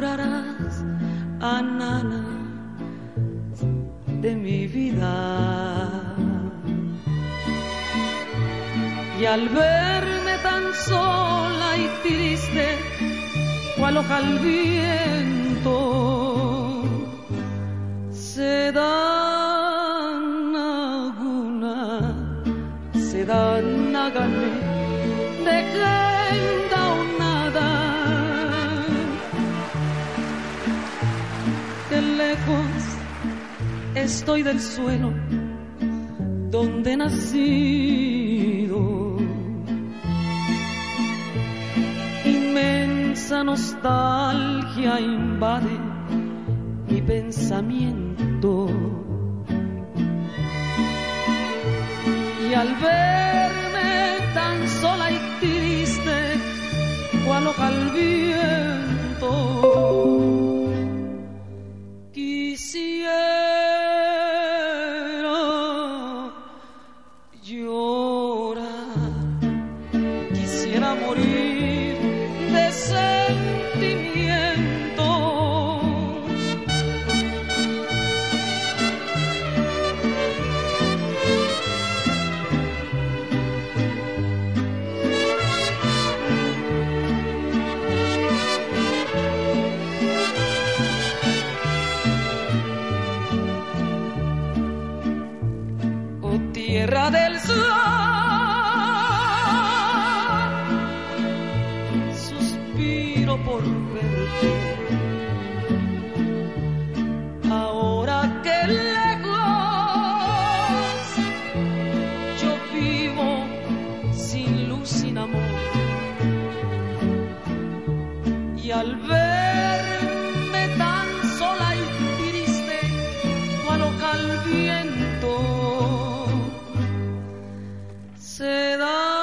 enamorarás a Nana de mi vida. Y al verme tan sola y triste, cual hoja al viento, se dan alguna, se dan a gané de genda o nada. Que lejos estoy del suelo donde he nacido. Inmensa nostalgia invade mi pensamiento. Y al verme tan sola y triste, cual hoja al viento, quisiera llorar, quisiera morir de sentimiento. Oh tierra del sol, por verte, ahora que lejos yo vivo sin luz, sin amor. Y al verme tan sola y triste, cual hoja al viento, se dan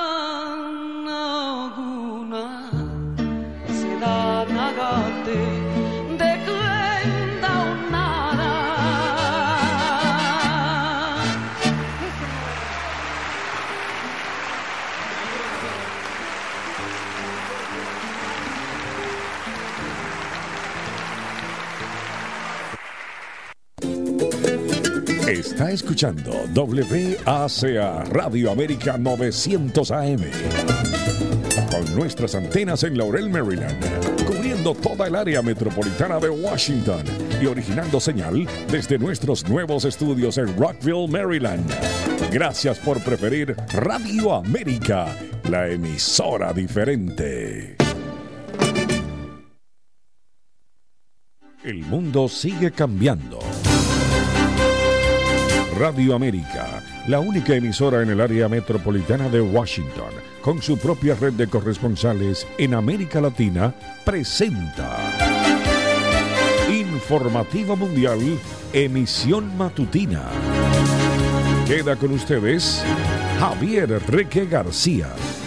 de cuenta o nada. Está escuchando WACA Radio América 900 AM. Con nuestras antenas en Laurel, Maryland, cubriendo toda el área metropolitana de Washington y originando señal desde nuestros nuevos estudios en Rockville, Maryland. Gracias por preferir Radio América, la emisora diferente. El mundo sigue cambiando. Radio América, la única emisora en el área metropolitana de Washington, con su propia red de corresponsales en América Latina, presenta Informativo Mundial, emisión matutina. Queda con ustedes Javier Enrique García.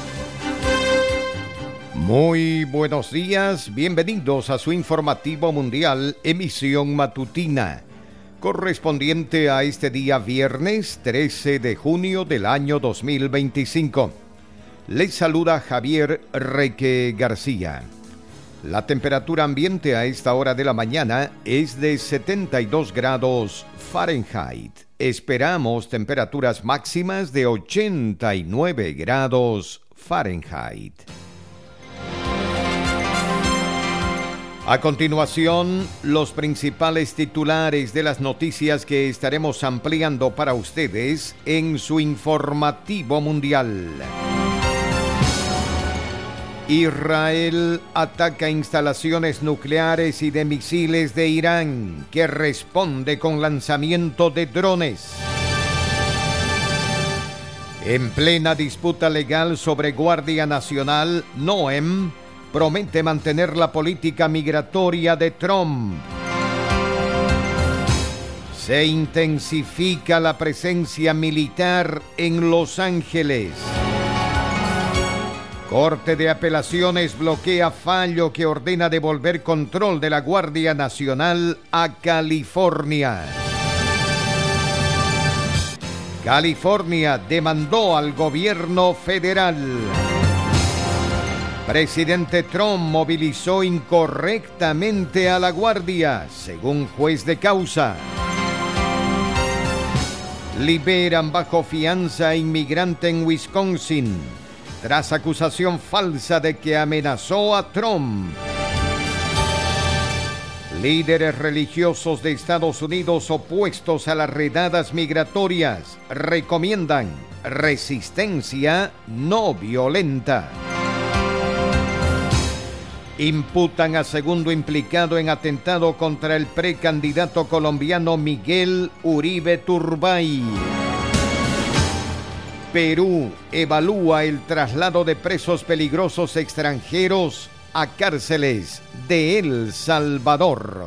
Muy buenos días, bienvenidos a su Informativo Mundial, emisión matutina, correspondiente a este día viernes 13 de junio del año 2025. Les saluda Javier Enrique García. La temperatura ambiente a esta hora de la mañana es de 72 grados Fahrenheit. Esperamos temperaturas máximas de 89 grados Fahrenheit. A continuación, los principales titulares de las noticias que estaremos ampliando para ustedes en su Informativo Mundial. Israel ataca instalaciones nucleares y de misiles de Irán, que responde con lanzamiento de drones. En plena disputa legal sobre Guardia Nacional, Noem promete mantener la política migratoria de Trump. Se intensifica la presencia militar en Los Ángeles. Corte de Apelaciones bloquea fallo que ordena devolver control de la Guardia Nacional a California. California demandó al gobierno federal. Presidente Trump movilizó incorrectamente a la Guardia, según juez de causa. Liberan bajo fianza a inmigrante en Wisconsin, tras acusación falsa de que amenazó a Trump. Líderes religiosos de Estados Unidos opuestos a las redadas migratorias recomiendan resistencia no violenta. Imputan a segundo implicado en atentado contra el precandidato colombiano Miguel Uribe Turbay. Perú evalúa el traslado de presos peligrosos extranjeros a cárceles de El Salvador.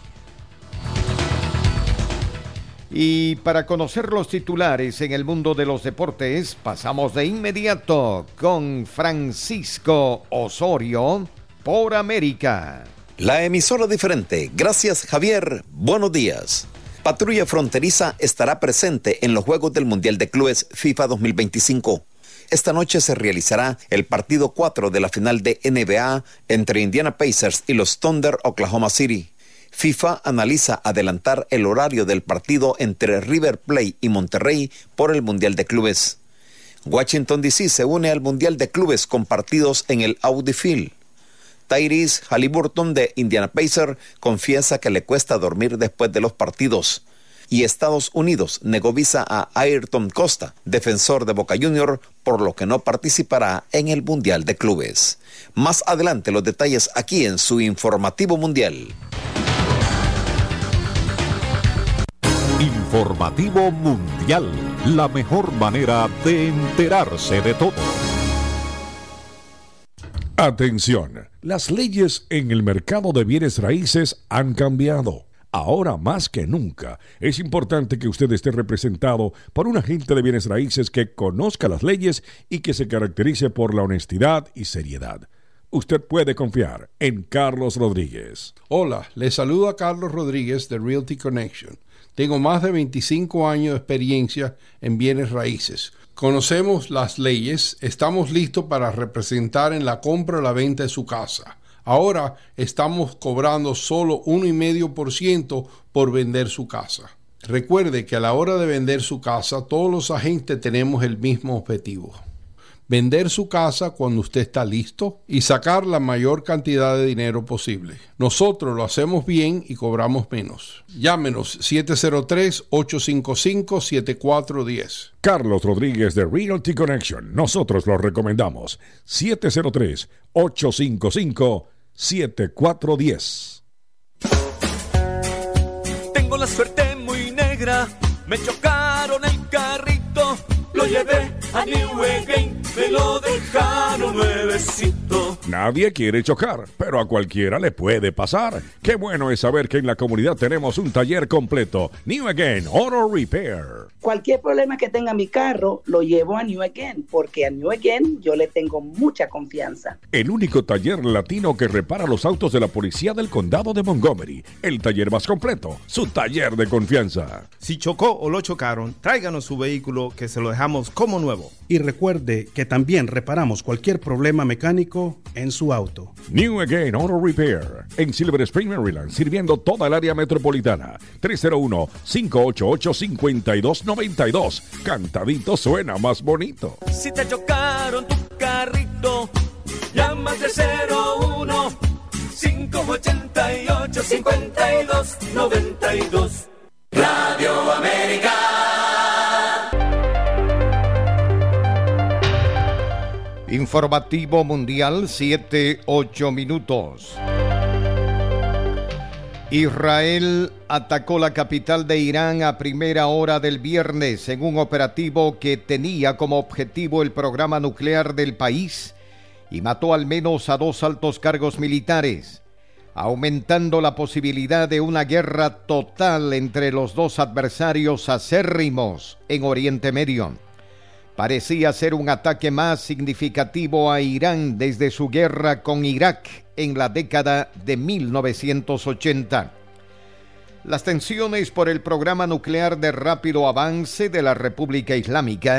Y para conocer los titulares en el mundo de los deportes, pasamos de inmediato con Francisco Osorio por América. La emisora diferente. Gracias, Javier. Buenos días. Patrulla Fronteriza estará presente en los Juegos del Mundial de Clubes FIFA 2025. Esta noche se realizará el partido 4 de la final de NBA entre Indiana Pacers y los Thunder Oklahoma City. FIFA analiza adelantar el horario del partido entre River Plate y Monterrey por el Mundial de Clubes. Washington DC se une al Mundial de Clubes con partidos en el Audi Field. Tyrese Haliburton de Indiana Pacers confiesa que le cuesta dormir después de los partidos. Y Estados Unidos negó visa a Ayrton Costa, defensor de Boca Juniors, por lo que no participará en el Mundial de Clubes. Más adelante los detalles aquí en su Informativo Mundial. Informativo Mundial, la mejor manera de enterarse de todo. Atención, las leyes en el mercado de bienes raíces han cambiado. Ahora más que nunca, es importante que usted esté representado por un agente de bienes raíces que conozca las leyes y que se caracterice por la honestidad y seriedad. Usted puede confiar en Carlos Rodríguez. Hola, le saluda Carlos Rodríguez de Realty Connection. Tengo más de 25 años de experiencia en bienes raíces. Conocemos las leyes, estamos listos para representar en la compra o la venta de su casa. Ahora estamos cobrando solo 1,5% por vender su casa. Recuerde que a la hora de vender su casa, todos los agentes tenemos el mismo objetivo: vender su casa cuando usted está listo y sacar la mayor cantidad de dinero posible. Nosotros lo hacemos bien y cobramos menos. Llámenos 703-855-7410. Carlos Rodríguez de Realty Connection. Nosotros lo recomendamos. 703-855-7410. Tengo la suerte muy negra, me chocaron el carrito, lo llevé a New Again, me lo dejaron nuevecito. Nadie quiere chocar, pero a cualquiera le puede pasar. Qué bueno es saber que en la comunidad tenemos un taller completo. New Again Auto Repair. Cualquier problema que tenga mi carro, lo llevo a New Again, porque a New Again yo le tengo mucha confianza. El único taller latino que repara los autos de la policía del condado de Montgomery. El taller más completo, su taller de confianza. Si chocó o lo chocaron, tráiganos su vehículo que se lo dejamos como nuevo. Y recuerde que también reparamos cualquier problema mecánico en su auto. New Again Auto Repair, en Silver Spring, Maryland, sirviendo toda el área metropolitana. 301-588-5292. Cantadito suena más bonito. Si te chocaron tu carrito, llama al 301-588-5292. Radio América. Informativo Mundial, 7-8 minutos. Israel atacó la capital de Irán a primera hora del viernes en un operativo que tenía como objetivo el programa nuclear del país y mató al menos a 2 altos cargos militares, aumentando la posibilidad de una guerra total entre los dos adversarios acérrimos en Oriente Medio. Parecía ser un ataque más significativo a Irán desde su guerra con Irak en la década de 1980. Las tensiones por el programa nuclear de rápido avance de la República Islámica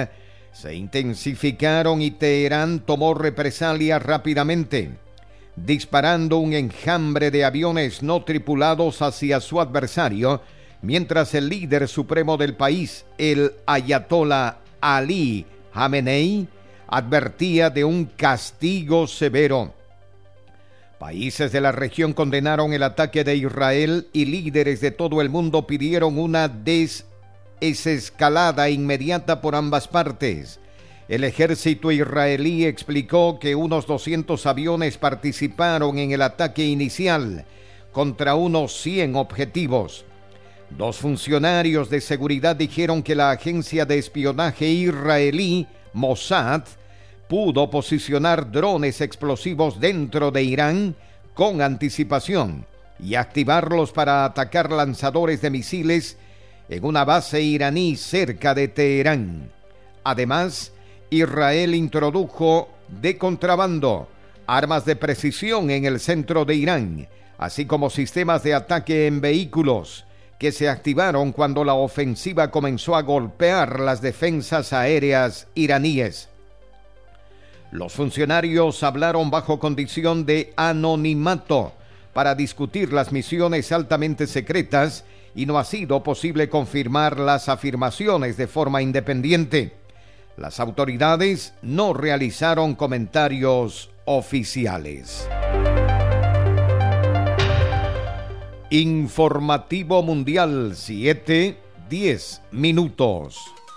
se intensificaron y Teherán tomó represalias rápidamente, disparando un enjambre de aviones no tripulados hacia su adversario, mientras el líder supremo del país, el ayatolá Ali Khamenei, advertía de un castigo severo. Países de la región condenaron el ataque de Israel y líderes de todo el mundo pidieron una desescalada inmediata por ambas partes. El ejército israelí explicó que unos 200 aviones participaron en el ataque inicial contra unos 100 objetivos. 2 funcionarios de seguridad dijeron que la agencia de espionaje israelí, Mossad, pudo posicionar drones explosivos dentro de Irán con anticipación y activarlos para atacar lanzadores de misiles en una base iraní cerca de Teherán. Además, Israel introdujo de contrabando armas de precisión en el centro de Irán, así como sistemas de ataque en vehículos que se activaron cuando la ofensiva comenzó a golpear las defensas aéreas iraníes. Los funcionarios hablaron bajo condición de anonimato para discutir las misiones altamente secretas y no ha sido posible confirmar las afirmaciones de forma independiente. Las autoridades no realizaron comentarios oficiales. Informativo Mundial, 7:10 minutos.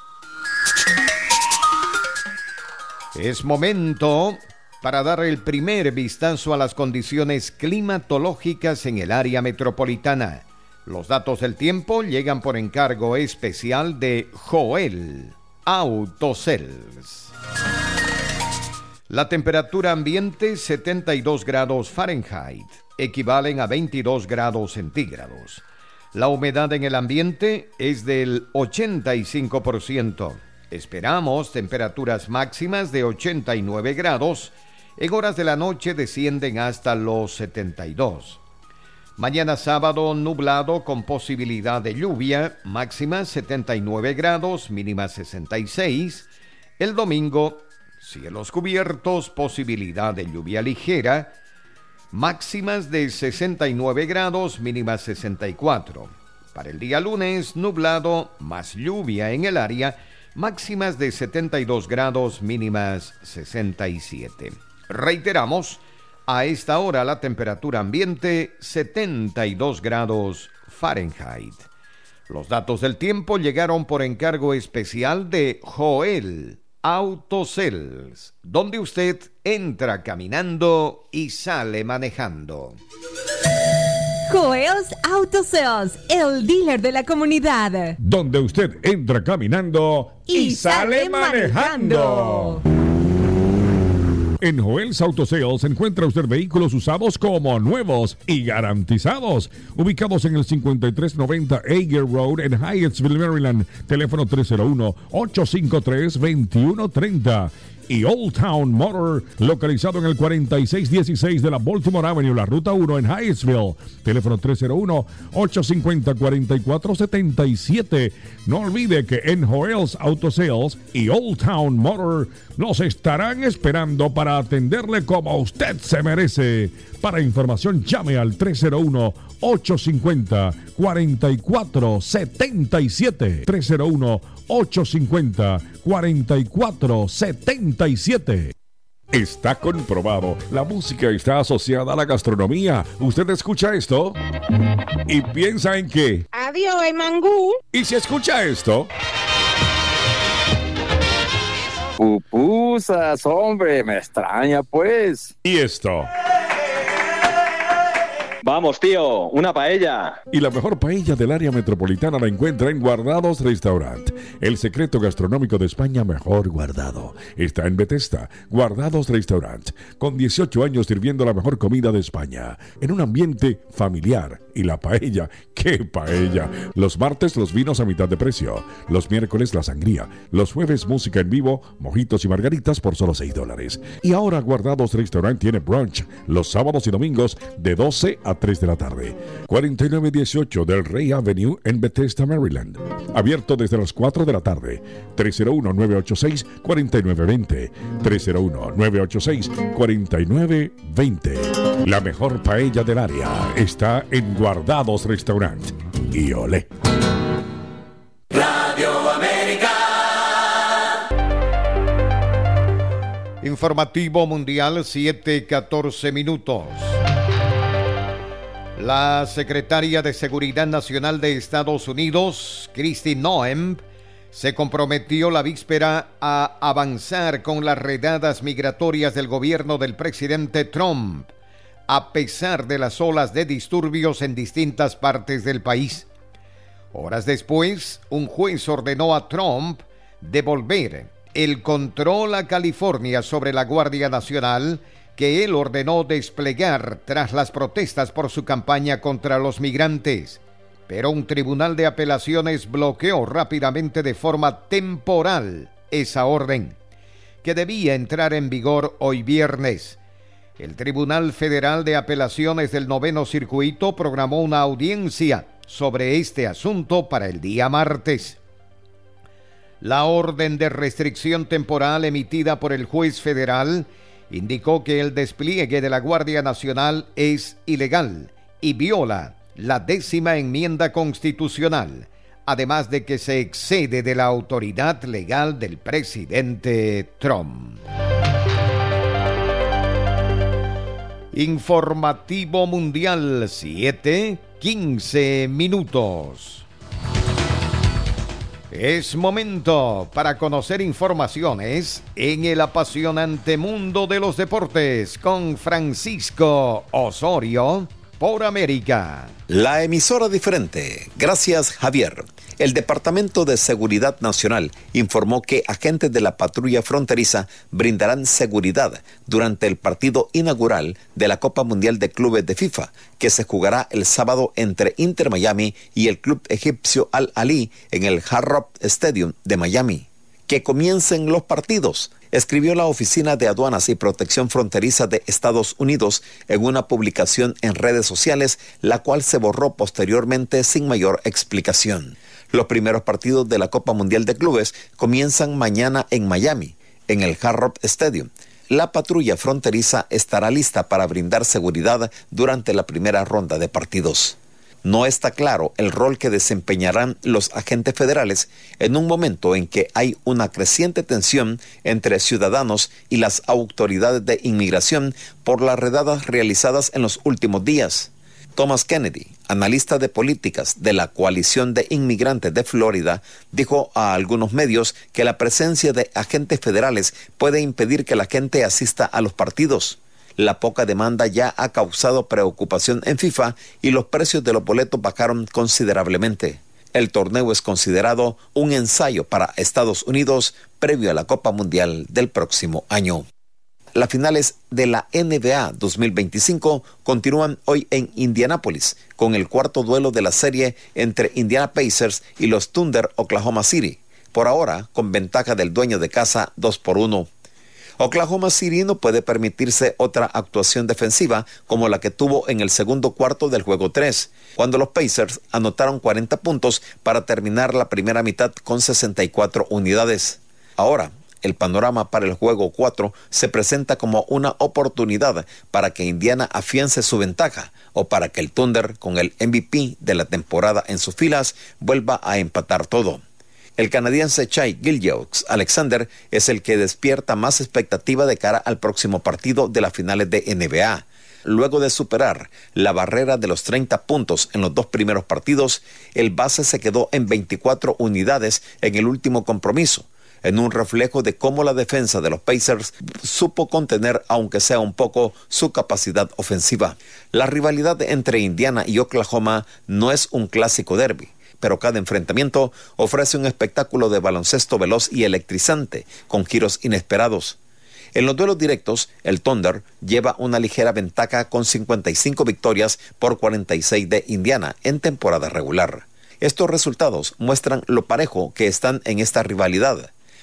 Es momento para dar el primer vistazo a las condiciones climatológicas en el área metropolitana. Los datos del tiempo llegan por encargo especial de Joel Autocells. La temperatura ambiente 72 grados Fahrenheit, equivalen a 22 grados centígrados. La humedad en el ambiente es del 85%. Esperamos temperaturas máximas de 89 grados. En horas de la noche descienden hasta los 72. Mañana sábado nublado con posibilidad de lluvia, máxima 79 grados, mínima 66. El domingo, cielos cubiertos, posibilidad de lluvia ligera, máximas de 69 grados, mínima 64. Para el día lunes, nublado, más lluvia en el área, máximas de 72 grados, mínimas 67. Reiteramos, a esta hora la temperatura ambiente 72 grados Fahrenheit. Los datos del tiempo llegaron por encargo especial de Joel Autocells, donde usted entra caminando y sale manejando. Joel's Autocells, el dealer de la comunidad. Donde usted entra caminando y sale manejando. En Joel's Autocells encuentra usted vehículos usados como nuevos y garantizados. Ubicados en el 5390 Ager Road en Hyattsville, Maryland. Teléfono 301-853-2130. Y Old Town Motor, localizado en el 4616 de la Baltimore Avenue, la Ruta 1 en Hyattsville. Teléfono 301-850-4477. No olvide que en Joel's Autocells y Old Town Motor los estarán esperando para atenderle como usted se merece. Para información, llame al 301-850-4477. 301-850-4477. Está comprobado, la música está asociada a la gastronomía. ¿Usted escucha esto? ¿Y piensa en qué? Adiós, el mangú. ¿Y si escucha esto? Pupusas, hombre, me extraña pues. ¿Y esto? Vamos, tío, una paella. Y la mejor paella del área metropolitana la encuentra en Guardados Restaurant. El secreto gastronómico de España mejor guardado. Está en Bethesda, Guardados Restaurant, con 18 años sirviendo la mejor comida de España, en un ambiente familiar. Y la paella, ¡qué paella! Los martes los vinos a mitad de precio, los miércoles la sangría, los jueves música en vivo, mojitos y margaritas por solo $6. Y ahora Guardados Restaurant tiene brunch los sábados y domingos de 12 a 3 de la tarde. 4918 del Rey Avenue en Bethesda, Maryland. Abierto desde las 4 de la tarde. 301-986-4920. 301-986-4920. La mejor paella del área está en Guardados Restaurant. Y olé. Radio América. Informativo Mundial, 7:14 minutos. La secretaria de Seguridad Nacional de Estados Unidos, Kristi Noem, se comprometió la víspera a avanzar con las redadas migratorias del gobierno del presidente Trump, a pesar de las olas de disturbios en distintas partes del país. Horas después, un juez ordenó a Trump devolver el control a California sobre la Guardia Nacional que él ordenó desplegar tras las protestas por su campaña contra los migrantes. Pero un tribunal de apelaciones bloqueó rápidamente de forma temporal esa orden, que debía entrar en vigor hoy viernes. El Tribunal Federal de Apelaciones del Noveno Circuito programó una audiencia sobre este asunto para el día martes. La orden de restricción temporal emitida por el juez federal indicó que el despliegue de la Guardia Nacional es ilegal y viola la 10ª enmienda constitucional, además de que se excede de la autoridad legal del presidente Trump. Informativo Mundial, 7:15 minutos. Es momento para conocer informaciones en el apasionante mundo de los deportes con Francisco Osorio por América. La emisora diferente. Gracias, Javier. El Departamento de Seguridad Nacional informó que agentes de la patrulla fronteriza brindarán seguridad durante el partido inaugural de la Copa Mundial de Clubes de FIFA, que se jugará el sábado entre Inter Miami y el club egipcio Al Ahly en el Hard Rock Stadium de Miami. Que comiencen los partidos, escribió la Oficina de Aduanas y Protección Fronteriza de Estados Unidos en una publicación en redes sociales, la cual se borró posteriormente sin mayor explicación. Los primeros partidos de la Copa Mundial de Clubes comienzan mañana en Miami, en el Hard Rock Stadium. La patrulla fronteriza estará lista para brindar seguridad durante la primera ronda de partidos. No está claro el rol que desempeñarán los agentes federales en un momento en que hay una creciente tensión entre ciudadanos y las autoridades de inmigración por las redadas realizadas en los últimos días. Thomas Kennedy, analista de políticas de la Coalición de Inmigrantes de Florida, dijo a algunos medios que la presencia de agentes federales puede impedir que la gente asista a los partidos. La poca demanda ya ha causado preocupación en FIFA y los precios de los boletos bajaron considerablemente. El torneo es considerado un ensayo para Estados Unidos previo a la Copa Mundial del próximo año. Las finales de la NBA 2025 continúan hoy en Indianápolis, con el cuarto duelo de la serie entre Indiana Pacers y los Thunder Oklahoma City, por ahora con ventaja del dueño de casa 2-1. Oklahoma City no puede permitirse otra actuación defensiva como la que tuvo en el segundo cuarto del juego 3, cuando los Pacers anotaron 40 puntos para terminar la primera mitad con 64 unidades. Ahora, el panorama para el juego 4 se presenta como una oportunidad para que Indiana afiance su ventaja o para que el Thunder, con el MVP de la temporada en sus filas, vuelva a empatar todo. El canadiense Shai Gilgeous-Alexander es el que despierta más expectativa de cara al próximo partido de las finales de NBA. Luego de superar la barrera de los 30 puntos en los dos primeros partidos, el base se quedó en 24 unidades en el último compromiso, en un reflejo de cómo la defensa de los Pacers supo contener, aunque sea un poco, su capacidad ofensiva. La rivalidad entre Indiana y Oklahoma no es un clásico derbi, pero cada enfrentamiento ofrece un espectáculo de baloncesto veloz y electrizante, con giros inesperados. En los duelos directos, el Thunder lleva una ligera ventaja con 55 victorias por 46 de Indiana en temporada regular. Estos resultados muestran lo parejo que están en esta rivalidad.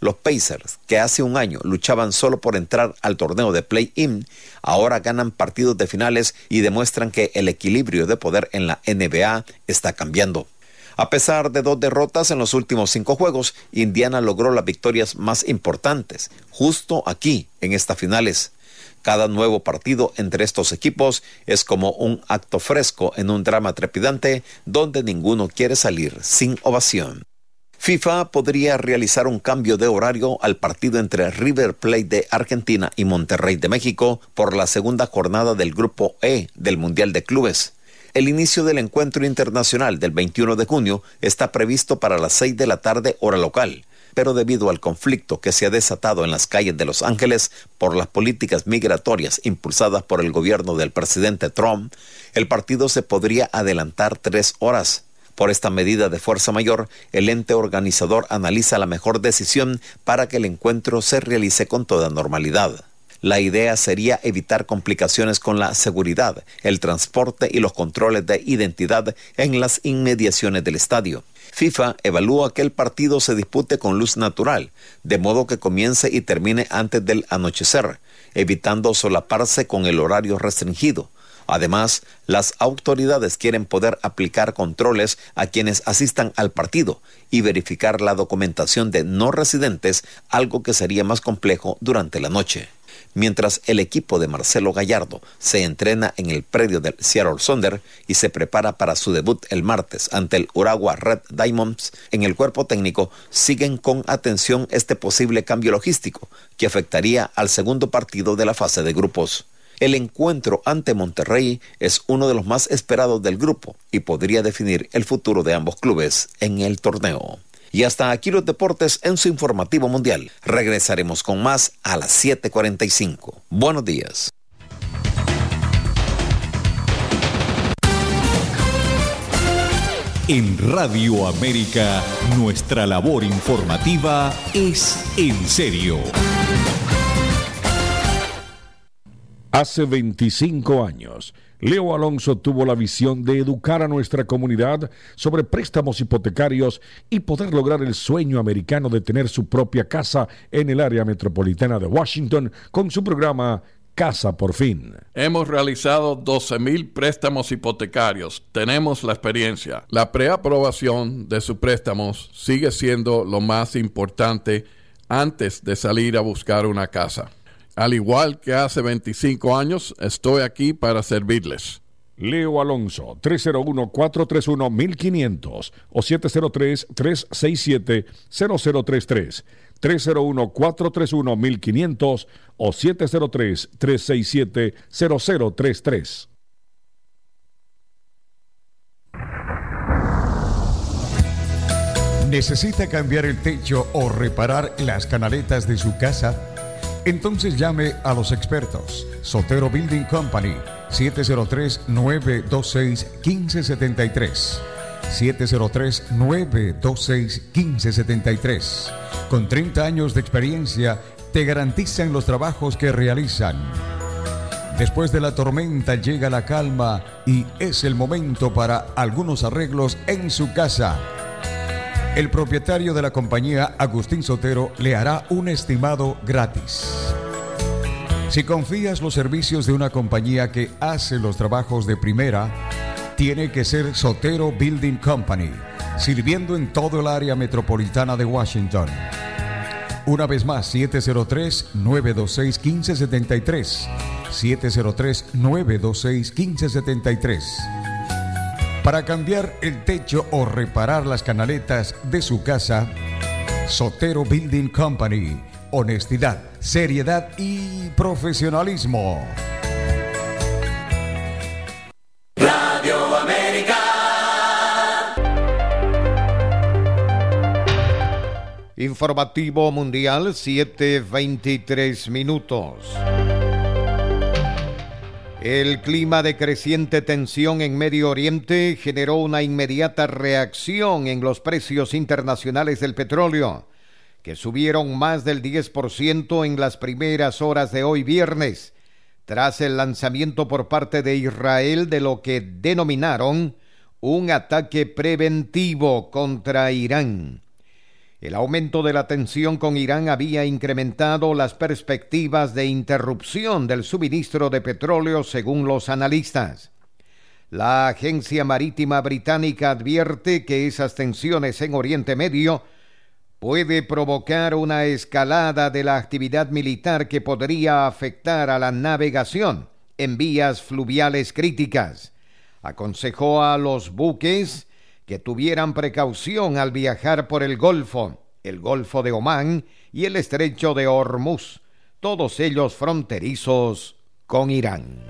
Los Pacers, que hace un año luchaban solo por entrar al torneo de play-in, ahora ganan partidos de finales y demuestran que el equilibrio de poder en la NBA está cambiando. A pesar de 2 derrotas en los últimos 5 juegos, Indiana logró las victorias más importantes, justo aquí, en estas finales. Cada nuevo partido entre estos equipos es como un acto fresco en un drama trepidante donde ninguno quiere salir sin ovación. FIFA podría realizar un cambio de horario al partido entre River Plate de Argentina y Monterrey de México por la segunda jornada del Grupo E del Mundial de Clubes. El inicio del encuentro internacional del 21 de junio está previsto para las 6 de la tarde hora local, pero debido al conflicto que se ha desatado en las calles de Los Ángeles por las políticas migratorias impulsadas por el gobierno del presidente Trump, el partido se podría adelantar 3 horas. Por esta medida de fuerza mayor, el ente organizador analiza la mejor decisión para que el encuentro se realice con toda normalidad. La idea sería evitar complicaciones con la seguridad, el transporte y los controles de identidad en las inmediaciones del estadio. FIFA evalúa que el partido se dispute con luz natural, de modo que comience y termine antes del anochecer, evitando solaparse con el horario restringido. Además, las autoridades quieren poder aplicar controles a quienes asistan al partido y verificar la documentación de no residentes, algo que sería más complejo durante la noche. Mientras el equipo de Marcelo Gallardo se entrena en el predio del Seattle Sounders y se prepara para su debut el martes ante el Urawa Red Diamonds, en el cuerpo técnico siguen con atención este posible cambio logístico que afectaría al segundo partido de la fase de grupos. El encuentro ante Monterrey es uno de los más esperados del grupo y podría definir el futuro de ambos clubes en el torneo. Y hasta aquí los deportes en su informativo mundial. Regresaremos con más a las 7:45. Buenos días. En Radio América, nuestra labor informativa es en serio. Hace 25 años, Leo Alonso tuvo la visión de educar a nuestra comunidad sobre préstamos hipotecarios y poder lograr el sueño americano de tener su propia casa en el área metropolitana de Washington con su programa Casa por Fin. Hemos realizado 12,000 préstamos hipotecarios. Tenemos la experiencia. La preaprobación de sus préstamos sigue siendo lo más importante antes de salir a buscar una casa. Al igual que hace 25 años, estoy aquí para servirles. Leo Alonso, 301-431-1500 o 703-367-0033. 301-431-1500 o 703-367-0033. ¿Necesita cambiar el techo o reparar las canaletas de su casa? Entonces llame a los expertos. Sotero Building Company, 703-926-1573. 703-926-1573. Con 30 años de experiencia, te garantizan los trabajos que realizan. Después de la tormenta llega la calma y es el momento para algunos arreglos en su casa. El propietario de la compañía, Agustín Sotero, le hará un estimado gratis. Si confías los servicios de una compañía que hace los trabajos de primera, tiene que ser Sotero Building Company, sirviendo en todo el área metropolitana de Washington. Una vez más, 703-926-1573. 703-926-1573. Para cambiar el techo o reparar las canaletas de su casa, Sotero Building Company. Honestidad, seriedad y profesionalismo. Radio América. Informativo Mundial, 7:23 minutos. El clima de creciente tensión en Medio Oriente generó una inmediata reacción en los precios internacionales del petróleo, que subieron más del 10% en las primeras horas de hoy viernes, tras el lanzamiento por parte de Israel de lo que denominaron un ataque preventivo contra Irán. El aumento de la tensión con Irán había incrementado las perspectivas de interrupción del suministro de petróleo, según los analistas. La Agencia Marítima Británica advierte que esas tensiones en Oriente Medio puede provocar una escalada de la actividad militar que podría afectar a la navegación en vías fluviales críticas. Aconsejó a los buques que tuvieran precaución al viajar por el Golfo de Omán y el Estrecho de Hormuz, todos ellos fronterizos con Irán.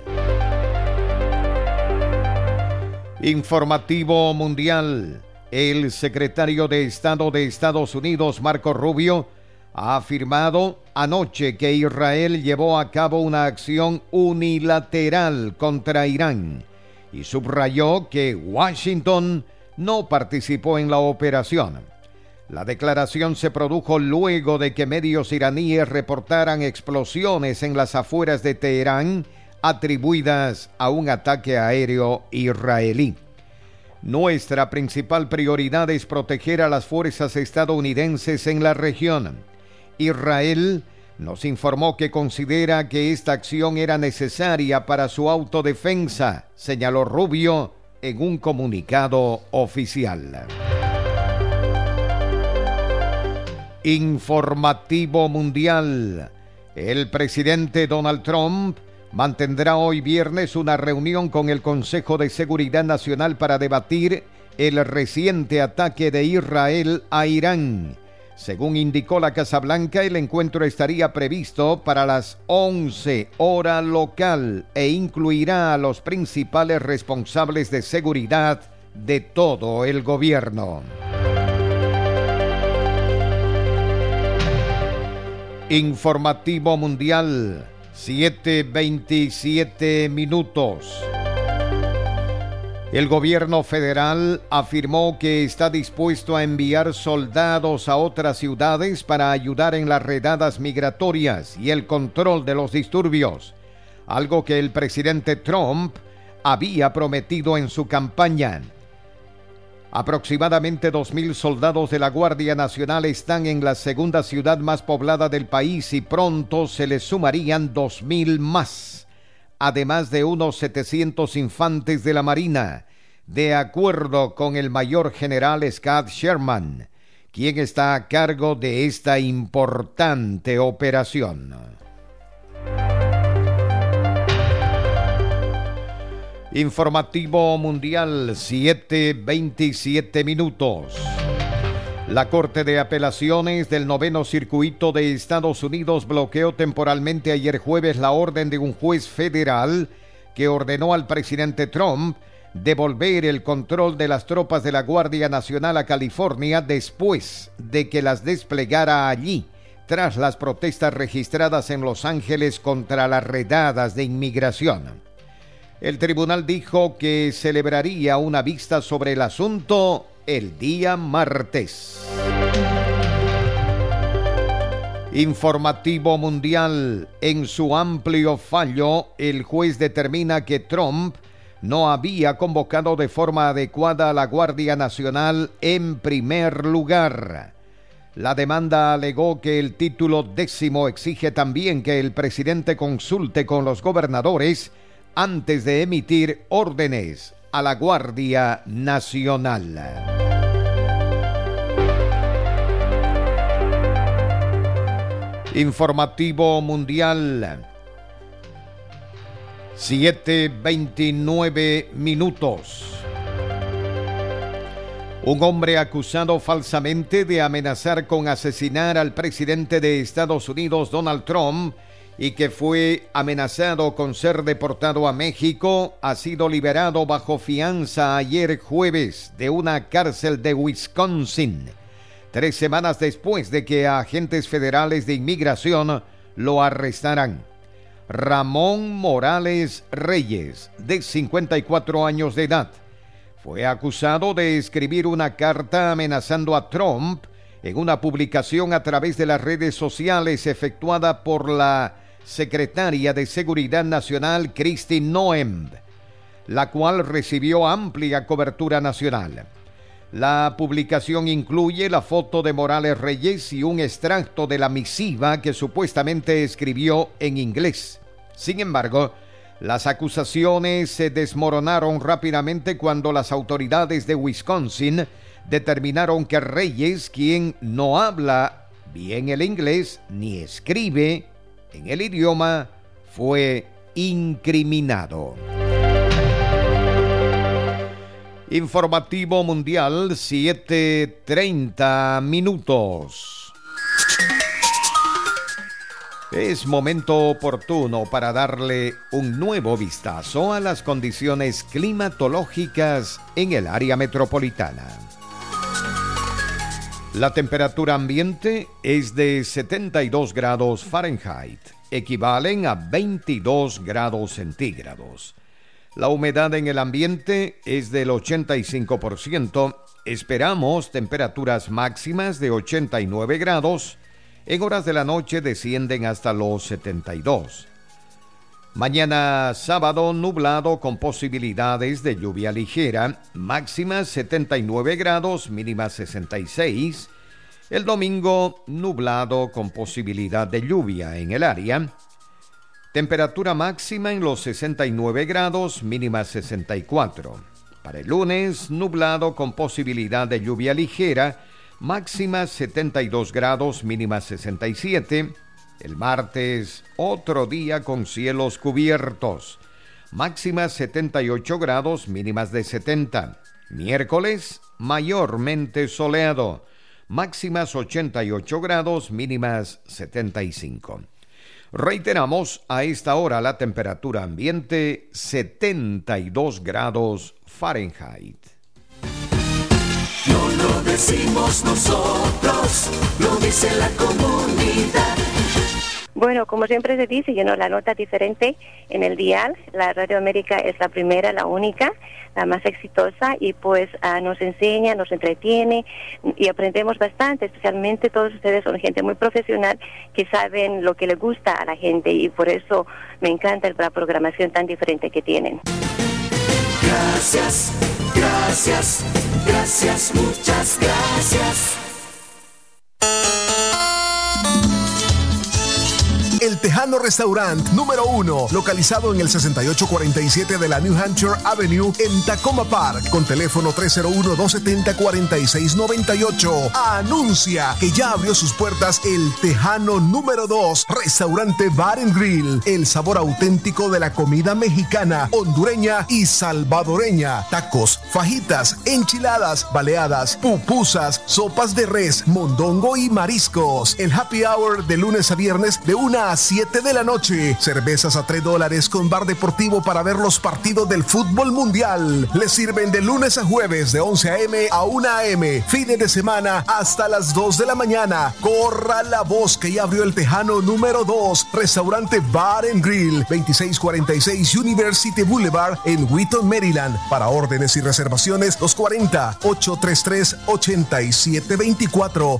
Informativo mundial. El secretario de Estado de Estados Unidos, Marco Rubio, ha afirmado anoche que Israel llevó a cabo una acción unilateral contra Irán y subrayó que Washington no participó en la operación. La declaración se produjo luego de que medios iraníes reportaran explosiones en las afueras de Teherán atribuidas a un ataque aéreo israelí. Nuestra principal prioridad es proteger a las fuerzas estadounidenses en la región. Israel nos informó que considera que esta acción era necesaria para su autodefensa, señaló Rubio en un comunicado oficial. Informativo mundial. El presidente Donald Trump mantendrá hoy viernes una reunión con el Consejo de Seguridad Nacional para debatir el reciente ataque de Israel a Irán. Según indicó la Casa Blanca, el encuentro estaría previsto para las 11 hora local e incluirá a los principales responsables de seguridad de todo el gobierno. Informativo mundial, 7:27 minutos. El gobierno federal afirmó que está dispuesto a enviar soldados a otras ciudades para ayudar en las redadas migratorias y el control de los disturbios, algo que el presidente Trump había prometido en su campaña. Aproximadamente 2,000 soldados de la Guardia Nacional están en la segunda ciudad más poblada del país y pronto se les sumarían 2,000 más, además de unos 700 infantes de la Marina, de acuerdo con el mayor general Scott Sherman, quien está a cargo de esta importante operación. Informativo mundial, 7:27 minutos. La Corte de Apelaciones del 9º Circuito de Estados Unidos bloqueó temporalmente ayer jueves la orden de un juez federal que ordenó al presidente Trump devolver el control de las tropas de la Guardia Nacional a California después de que las desplegara allí, tras las protestas registradas en Los Ángeles contra las redadas de inmigración. El tribunal dijo que celebraría una vista sobre el asunto el día martes. Informativo mundial. En su amplio fallo, el juez determina que Trump no había convocado de forma adecuada a la Guardia Nacional en primer lugar. La demanda alegó que el título 10º exige también que el presidente consulte con los gobernadores antes de emitir órdenes a la Guardia Nacional. Informativo mundial, 7:29 minutos. Un hombre acusado falsamente de amenazar con asesinar al presidente de Estados Unidos, Donald Trump, y que fue amenazado con ser deportado a México, ha sido liberado bajo fianza ayer jueves de una cárcel de Wisconsin, 3 semanas después de que agentes federales de inmigración lo arrestaran. Ramón Morales Reyes, de 54 años de edad, fue acusado de escribir una carta amenazando a Trump en una publicación a través de las redes sociales efectuada por la secretaria de Seguridad Nacional Kristi Noem, la cual recibió amplia cobertura nacional. La publicación incluye la foto de Morales Reyes y un extracto de la misiva que supuestamente escribió en inglés. Sin embargo, las acusaciones se desmoronaron rápidamente cuando las autoridades de Wisconsin determinaron que Reyes, quien no habla bien el inglés ni escribe en el idioma, fue incriminado. Informativo Mundial, 7:30 minutos. Es momento oportuno para darle un nuevo vistazo a las condiciones climatológicas en el área metropolitana. La temperatura ambiente es de 72 grados Fahrenheit, equivalen a 22 grados centígrados. La humedad en el ambiente es del 85%. Esperamos temperaturas máximas de 89 grados. En horas de la noche descienden hasta los 72. Mañana sábado nublado con posibilidades de lluvia ligera. Máximas 79 grados, mínimas 66. El domingo nublado con posibilidad de lluvia en el área. Temperatura máxima en los 69 grados, mínima 64. Para el lunes, nublado con posibilidad de lluvia ligera, máxima 72 grados, mínima 67. El martes, otro día con cielos cubiertos, máxima 78 grados, mínimas de 70. Miércoles, mayormente soleado, máximas 88 grados, mínimas 75. Reiteramos, a esta hora la temperatura ambiente 72 grados Fahrenheit. No lo decimos nosotros, lo dice la comunidad. Bueno, como siempre se dice, la nota diferente en el dial. La Radio América es la primera, la única, la más exitosa y pues nos enseña, nos entretiene y aprendemos bastante. Especialmente todos ustedes son gente muy profesional que saben lo que le gusta a la gente y por eso me encanta la programación tan diferente que tienen. Gracias, gracias, gracias, muchas gracias. El Tejano Restaurant número 1, localizado en el 6847 de la New Hampshire Avenue en Tacoma Park, con teléfono 301-270-4698. Anuncia que ya abrió sus puertas el Tejano número 2, restaurante Bar and Grill. El sabor auténtico de la comida mexicana, hondureña y salvadoreña. Tacos, fajitas, enchiladas, baleadas, pupusas, sopas de res, mondongo y mariscos. El happy hour de lunes a viernes de 1 a 7 de la noche. Cervezas a $3 con bar deportivo para ver los partidos del fútbol mundial. Les sirven de lunes a jueves de 11 a.m. a 1 a.m. Fines de semana hasta las 2 de la mañana. Corra la voz que ya abrió el Tejano número 2. Restaurante Bar and Grill, 2646 University Boulevard en Wheaton, Maryland. Para órdenes y reservaciones, 240-833-8724.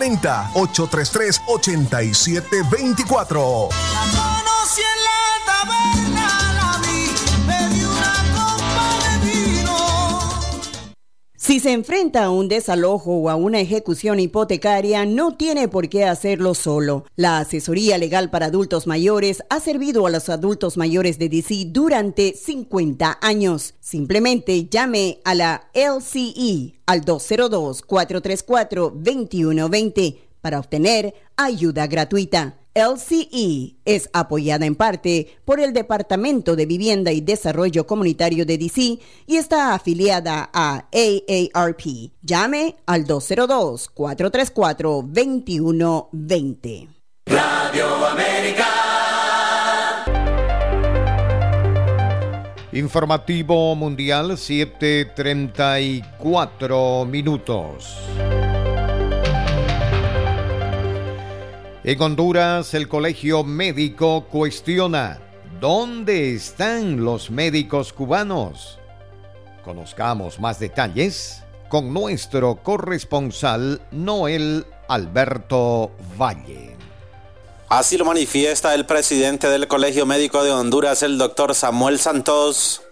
240-833-8724. La conocí en la taberna, la vi, me dio una copa de vino. Si se enfrenta a un desalojo o a una ejecución hipotecaria, no tiene por qué hacerlo solo. La asesoría legal para adultos mayores ha servido a los adultos mayores de DC durante 50 años. Simplemente llame a la LCE al 202-434-2120 para obtener ayuda gratuita. LCE es apoyada en parte por el Departamento de Vivienda y Desarrollo Comunitario de DC y está afiliada a AARP. Llame al 202-434-2120. Radio América. Informativo Mundial, 7:34 minutos. En Honduras, el Colegio Médico cuestiona: ¿dónde están los médicos cubanos? Conozcamos más detalles con nuestro corresponsal Noel Alberto Valle. Así lo manifiesta el presidente del Colegio Médico de Honduras, el doctor Samuel Santos,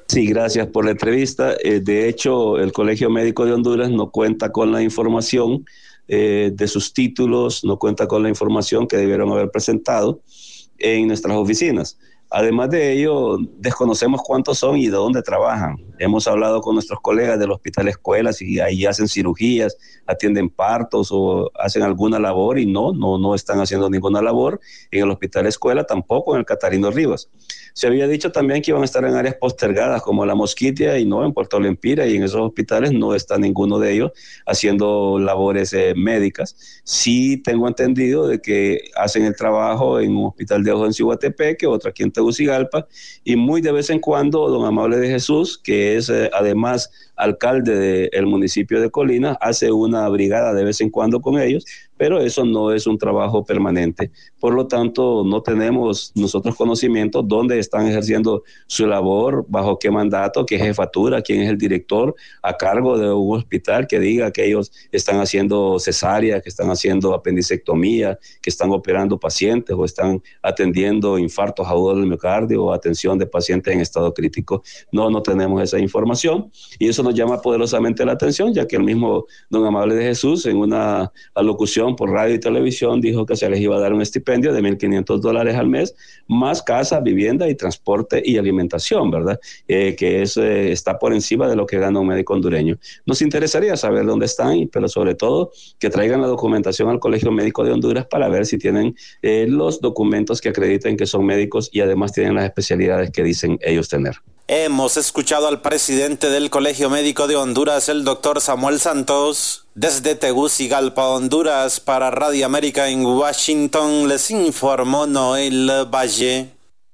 Sí, gracias por la entrevista. De hecho, el Colegio Médico de Honduras no cuenta con la información de sus títulos, no cuenta con la información que debieron haber presentado en nuestras oficinas. Además de ello, desconocemos cuántos son y de dónde trabajan. Hemos hablado con nuestros colegas del Hospital Escuelas y ahí hacen cirugías, atienden partos o hacen alguna labor y no están haciendo ninguna labor. En el Hospital Escuela tampoco, en el Catarino Rivas. Se había dicho también que iban a estar en áreas postergadas como La Mosquitia y no, en Puerto Lempira, y en esos hospitales no está ninguno de ellos haciendo labores médicas. Sí tengo entendido de que hacen el trabajo en un hospital de ojos en Cihuatepeque, otro aquí en Tegucigalpa, y muy de vez en cuando don Amable de Jesús, que es además alcalde del municipio de Colina, hace una brigada de vez en cuando con ellos, pero eso no es un trabajo permanente. Por lo tanto, no tenemos nosotros conocimiento dónde están ejerciendo su labor, bajo qué mandato, qué jefatura, quién es el director a cargo de un hospital que diga que ellos están haciendo cesárea, que están haciendo apendicectomía, que están operando pacientes o están atendiendo infartos agudos del miocardio o atención de pacientes en estado crítico. No tenemos esa información y eso nos llama poderosamente la atención, ya que el mismo don Amable de Jesús en una alocución por radio y televisión dijo que se les iba a dar un estipendio de $1,500 al mes, más casa, vivienda y transporte y alimentación, ¿verdad? Que está por encima de lo que gana un médico hondureño. Nos interesaría saber dónde están, pero sobre todo que traigan la documentación al Colegio Médico de Honduras para ver si tienen los documentos que acrediten que son médicos y además tienen las especialidades que dicen ellos tener. Hemos escuchado al presidente del Colegio Médico de Honduras, el doctor Samuel Santos. Desde Tegucigalpa, Honduras, para Radio América en Washington, les informó Noel Valle.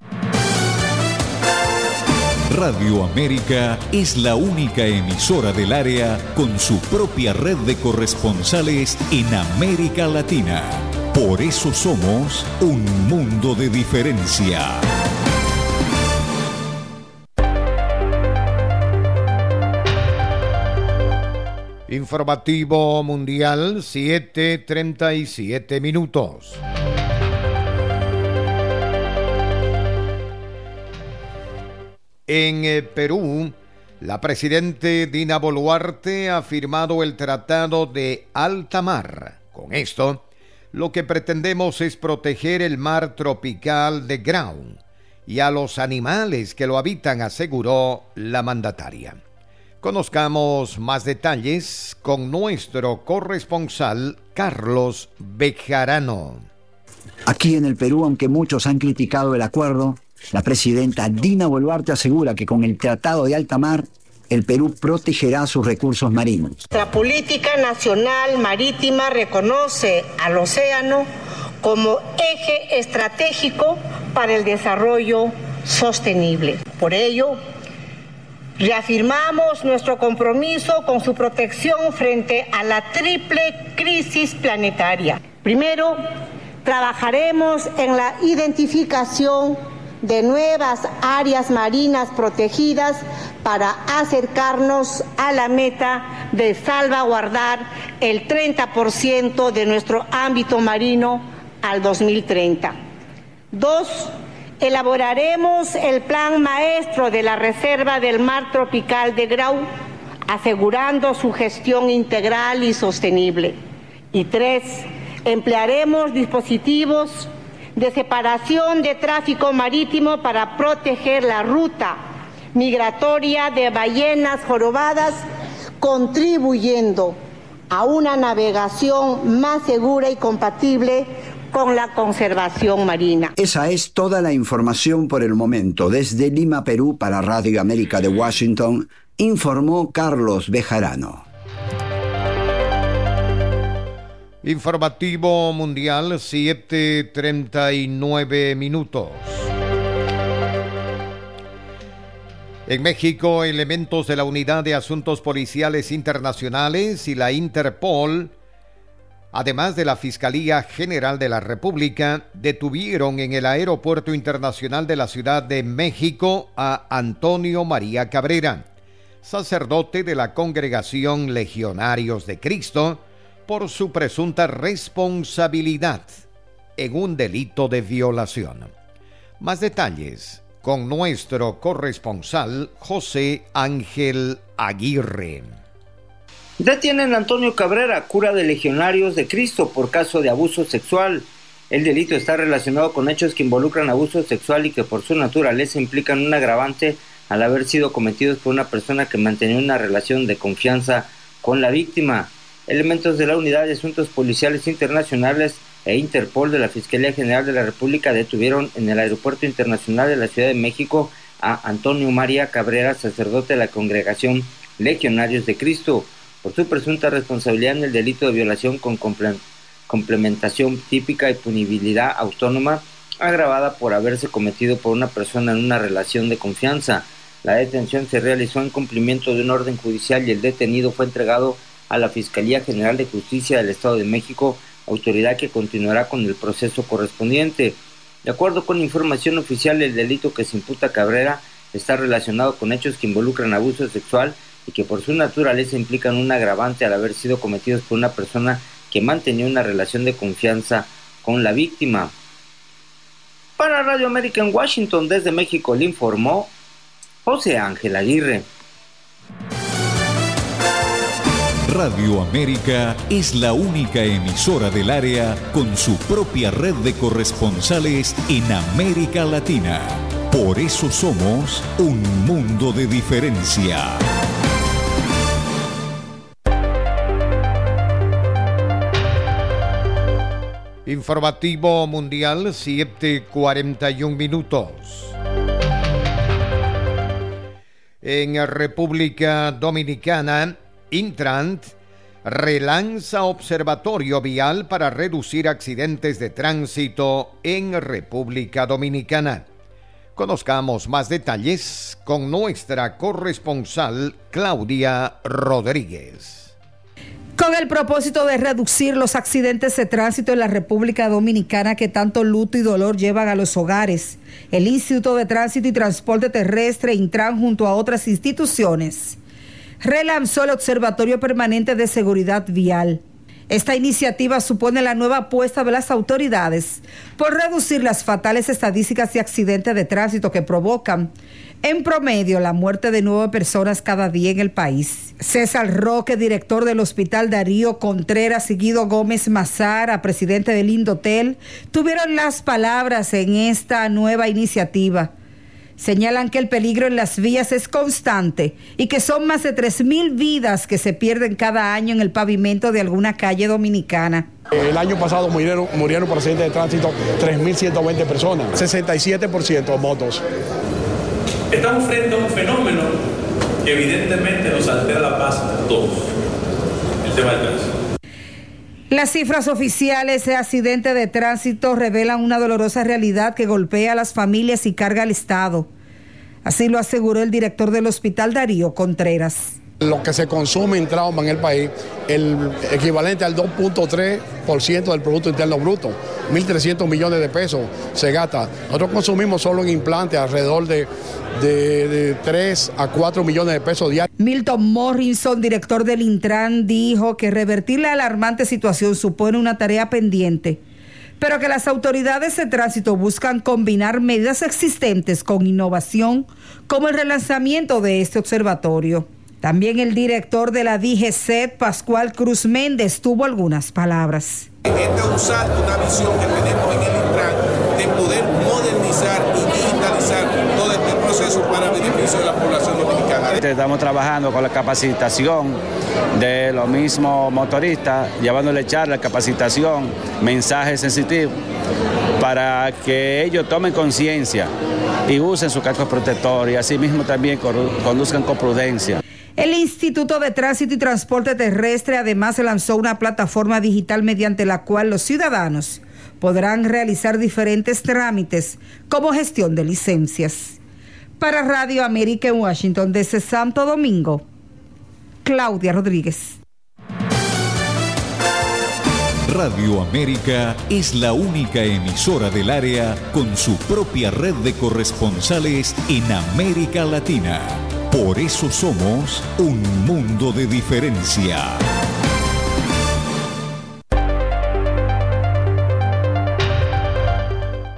Radio América es la única emisora del área con su propia red de corresponsales en América Latina. Por eso somos un mundo de diferencia. Informativo Mundial, 7:37 minutos. En Perú, la presidenta Dina Boluarte ha firmado el Tratado de Alta Mar. Con esto, lo que pretendemos es proteger el mar tropical de Grau y a los animales que lo habitan, aseguró la mandataria. Conozcamos más detalles con nuestro corresponsal Carlos Bejarano. Aquí en el Perú, aunque muchos han criticado el acuerdo, la presidenta Dina Boluarte asegura que con el Tratado de Alta Mar, el Perú protegerá sus recursos marinos. Nuestra política nacional marítima reconoce al océano como eje estratégico para el desarrollo sostenible. Por ello, reafirmamos nuestro compromiso con su protección frente a la triple crisis planetaria. Primero, trabajaremos en la identificación de nuevas áreas marinas protegidas para acercarnos a la meta de salvaguardar el 30% de nuestro ámbito marino al 2030. Dos, elaboraremos el plan maestro de la Reserva del Mar Tropical de Grau, asegurando su gestión integral y sostenible. Y tres, emplearemos dispositivos de separación de tráfico marítimo para proteger la ruta migratoria de ballenas jorobadas, contribuyendo a una navegación más segura y compatible con la conservación marina. Esa es toda la información por el momento. Desde Lima, Perú, para Radio América de Washington, informó Carlos Bejarano. Informativo Mundial, 7:39 minutos. En México, elementos de la Unidad de Asuntos Policiales Internacionales y la Interpol, además de la Fiscalía General de la República, detuvieron en el Aeropuerto Internacional de la Ciudad de México a Antonio María Cabrera, sacerdote de la Congregación Legionarios de Cristo, por su presunta responsabilidad en un delito de violación. Más detalles con nuestro corresponsal José Ángel Aguirre. Detienen a Antonio Cabrera, cura de Legionarios de Cristo, por caso de abuso sexual. El delito está relacionado con hechos que involucran abuso sexual y que por su naturaleza implican un agravante al haber sido cometidos por una persona que mantenía una relación de confianza con la víctima. Elementos de la Unidad de Asuntos Policiales Internacionales e Interpol de la Fiscalía General de la República detuvieron en el Aeropuerto Internacional de la Ciudad de México a Antonio María Cabrera, sacerdote de la Congregación Legionarios de Cristo, por su presunta responsabilidad en el delito de violación con complementación típica y punibilidad autónoma agravada por haberse cometido por una persona en una relación de confianza. La detención se realizó en cumplimiento de un orden judicial y el detenido fue entregado a la Fiscalía General de Justicia del Estado de México, autoridad que continuará con el proceso correspondiente. De acuerdo con información oficial, el delito que se imputa a Cabrera está relacionado con hechos que involucran abuso sexual y que por su naturaleza implican un agravante al haber sido cometidos por una persona que mantenía una relación de confianza con la víctima. Para Radio América en Washington, desde México, le informó José Ángel Aguirre. Radio América es la única emisora del área con su propia red de corresponsales en América Latina. Por eso somos un mundo de diferencia. Informativo Mundial, 7:41 minutos. En República Dominicana, Intrant relanza observatorio vial para reducir accidentes de tránsito en República Dominicana. Conozcamos más detalles con nuestra corresponsal Claudia Rodríguez. Con el propósito de reducir los accidentes de tránsito en la República Dominicana que tanto luto y dolor llevan a los hogares, el Instituto de Tránsito y Transporte Terrestre, Intran, junto a otras instituciones, relanzó el Observatorio Permanente de Seguridad Vial. Esta iniciativa supone la nueva apuesta de las autoridades por reducir las fatales estadísticas de accidentes de tránsito que provocan, en promedio, la muerte de 9 personas cada día en el país. César Roque, director del Hospital Darío Contreras, y Guido Gómez Mazara, presidente del Indotel, tuvieron las palabras en esta nueva iniciativa. Señalan que el peligro en las vías es constante y que son más de 3,000 vidas que se pierden cada año en el pavimento de alguna calle dominicana. El año pasado murieron por accidentes de tránsito 3.120 personas, 67% motos. Estamos frente a un fenómeno que evidentemente nos altera la paz a todos, el tema del tránsito. Las cifras oficiales de accidentes de tránsito revelan una dolorosa realidad que golpea a las familias y carga al Estado. Así lo aseguró el director del Hospital Darío Contreras. Lo que se consume en trauma en el país, el equivalente al 2.3% del Producto Interno Bruto, 1.300 millones de pesos se gasta. Nosotros consumimos solo en implantes alrededor de 3 a 4 millones de pesos diarios. Milton Morrison, director del Intran, dijo que revertir la alarmante situación supone una tarea pendiente, pero que las autoridades de tránsito buscan combinar medidas existentes con innovación, como el relanzamiento de este observatorio. También el director de la DGCET, Pascual Cruz Méndez, tuvo algunas palabras. Este es un salto, una visión que tenemos en el Intran de poder modernizar y digitalizar todo este proceso para beneficio de la población dominicana. Estamos trabajando con la capacitación de los mismos motoristas, llevándole charlas, capacitación, mensajes sensitivos, para que ellos tomen conciencia y usen su casco protector y asimismo también conduzcan con prudencia. El Instituto de Tránsito y Transporte Terrestre además lanzó una plataforma digital mediante la cual los ciudadanos podrán realizar diferentes trámites como gestión de licencias. Para Radio América en Washington, desde Santo Domingo, Claudia Rodríguez. Radio América es la única emisora del área con su propia red de corresponsales en América Latina. Por eso somos un mundo de diferencia.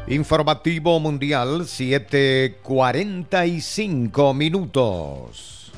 Informativo Mundial, 7:45 minutos.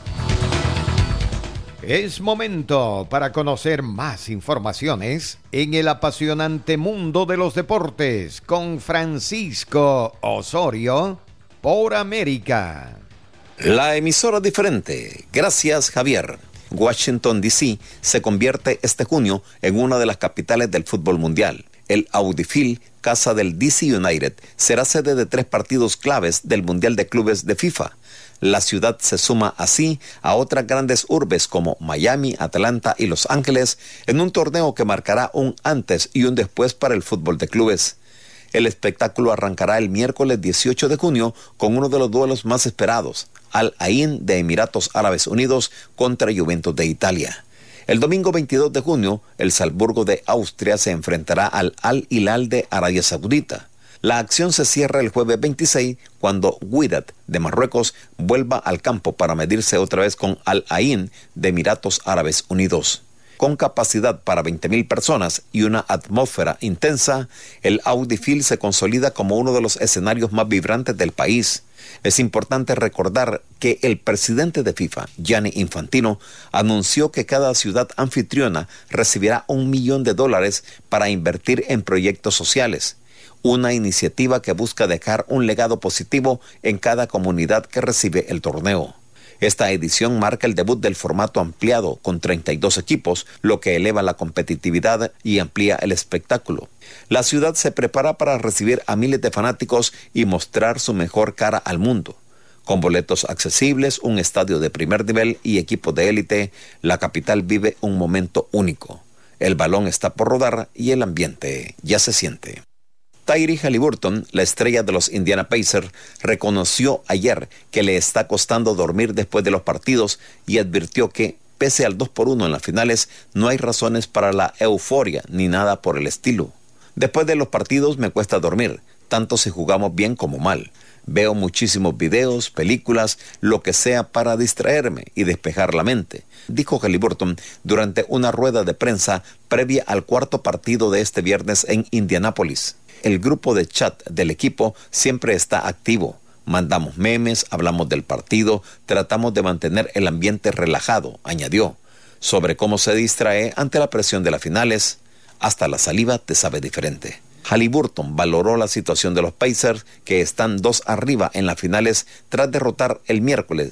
Es momento para conocer más informaciones en el apasionante mundo de los deportes con Francisco Osorio por América. La emisora diferente. Gracias, Javier. Washington, D.C. se convierte este junio en una de las capitales del fútbol mundial. El Audi Field, casa del DC United, será sede de 3 partidos claves del Mundial de Clubes de FIFA. La ciudad se suma así a otras grandes urbes como Miami, Atlanta y Los Ángeles en un torneo que marcará un antes y un después para el fútbol de clubes. El espectáculo arrancará el miércoles 18 de junio con uno de los duelos más esperados, Al Ain de Emiratos Árabes Unidos contra Juventus de Italia. El domingo 22 de junio, el Salzburgo de Austria se enfrentará al Al Hilal de Arabia Saudita. La acción se cierra el jueves 26 cuando Wydad de Marruecos vuelva al campo para medirse otra vez con Al Ain de Emiratos Árabes Unidos. Con capacidad para 20.000 personas y una atmósfera intensa, el Audi Field se consolida como uno de los escenarios más vibrantes del país. Es importante recordar que el presidente de FIFA, Gianni Infantino, anunció que cada ciudad anfitriona recibirá $1 millón para invertir en proyectos sociales, una iniciativa que busca dejar un legado positivo en cada comunidad que recibe el torneo. Esta edición marca el debut del formato ampliado con 32 equipos, lo que eleva la competitividad y amplía el espectáculo. La ciudad se prepara para recibir a miles de fanáticos y mostrar su mejor cara al mundo. Con boletos accesibles, un estadio de primer nivel y equipos de élite, la capital vive un momento único. El balón está por rodar y el ambiente ya se siente. Tyrese Haliburton, la estrella de los Indiana Pacers, reconoció ayer que le está costando dormir después de los partidos y advirtió que, pese al 2-1 en las finales, no hay razones para la euforia ni nada por el estilo. Después de los partidos me cuesta dormir, tanto si jugamos bien como mal. Veo muchísimos videos, películas, lo que sea para distraerme y despejar la mente, dijo Haliburton durante una rueda de prensa previa al cuarto partido de este viernes en Indianápolis. El grupo de chat del equipo siempre está activo. Mandamos memes, hablamos del partido, tratamos de mantener el ambiente relajado, añadió. Sobre cómo se distrae ante la presión de las finales, hasta la saliva te sabe diferente. Haliburton valoró la situación de los Pacers, que están 2 arriba en las finales tras derrotar el miércoles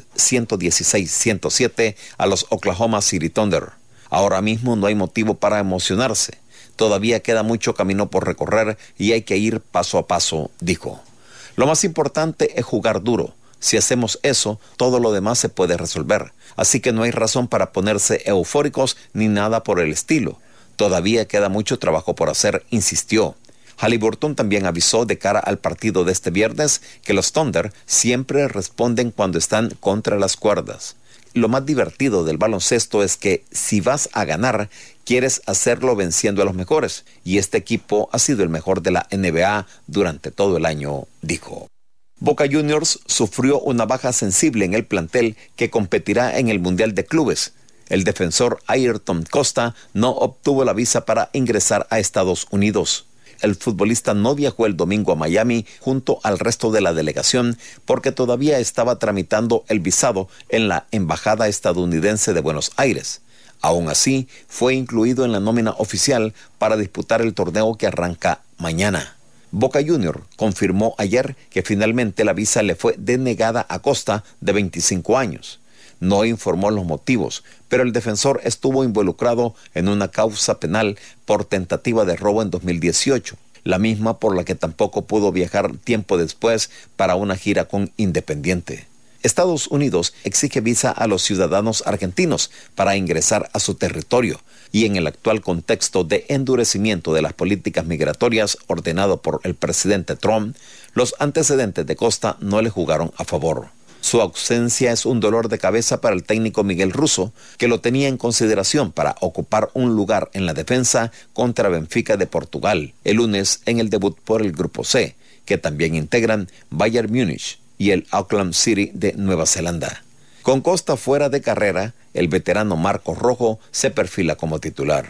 116-107 a los Oklahoma City Thunder. Ahora mismo no hay motivo para emocionarse. Todavía queda mucho camino por recorrer y hay que ir paso a paso, dijo. Lo más importante es jugar duro. Si hacemos eso, todo lo demás se puede resolver. Así que no hay razón para ponerse eufóricos ni nada por el estilo. Todavía queda mucho trabajo por hacer, insistió. Haliburton también avisó de cara al partido de este viernes que los Thunder siempre responden cuando están contra las cuerdas. Lo más divertido del baloncesto es que si vas a ganar, quieres hacerlo venciendo a los mejores, y este equipo ha sido el mejor de la NBA durante todo el año, dijo. Boca Juniors sufrió una baja sensible en el plantel que competirá en el Mundial de Clubes. El defensor Ayrton Costa no obtuvo la visa para ingresar a Estados Unidos. El futbolista no viajó el domingo a Miami junto al resto de la delegación porque todavía estaba tramitando el visado en la Embajada estadounidense de Buenos Aires. Aún así, fue incluido en la nómina oficial para disputar el torneo que arranca mañana. Boca Juniors confirmó ayer que finalmente la visa le fue denegada a Costa, de 25 años. No informó los motivos, pero el defensor estuvo involucrado en una causa penal por tentativa de robo en 2018, la misma por la que tampoco pudo viajar tiempo después para una gira con Independiente. Estados Unidos exige visa a los ciudadanos argentinos para ingresar a su territorio, y en el actual contexto de endurecimiento de las políticas migratorias ordenado por el presidente Trump, los antecedentes de Costa no le jugaron a favor. Su ausencia es un dolor de cabeza para el técnico Miguel Russo, que lo tenía en consideración para ocupar un lugar en la defensa contra Benfica de Portugal, el lunes en el debut por el Grupo C, que también integran Bayern Múnich y el Auckland City de Nueva Zelanda. Con Costa fuera de carrera, el veterano Marcos Rojo se perfila como titular.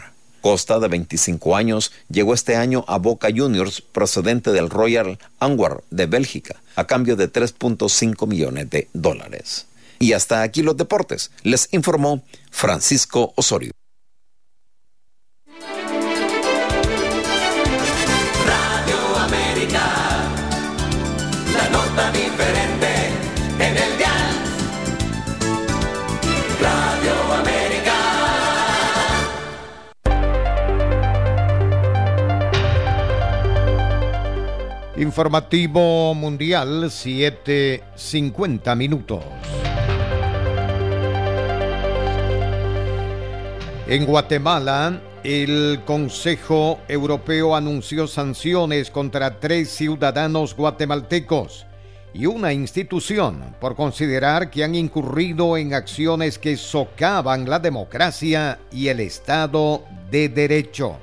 Costa, de 25 años, llegó este año a Boca Juniors procedente del Royal Antwerp de Bélgica, a cambio de $3.5 millones. Y hasta aquí los deportes. Les informó Francisco Osorio. Radio América, la nota diferente en el dial. Radio América. Informativo Mundial, 7:50. En Guatemala, el Consejo Europeo anunció sanciones contra 3 ciudadanos guatemaltecos y una institución por considerar que han incurrido en acciones que socavan la democracia y el Estado de Derecho.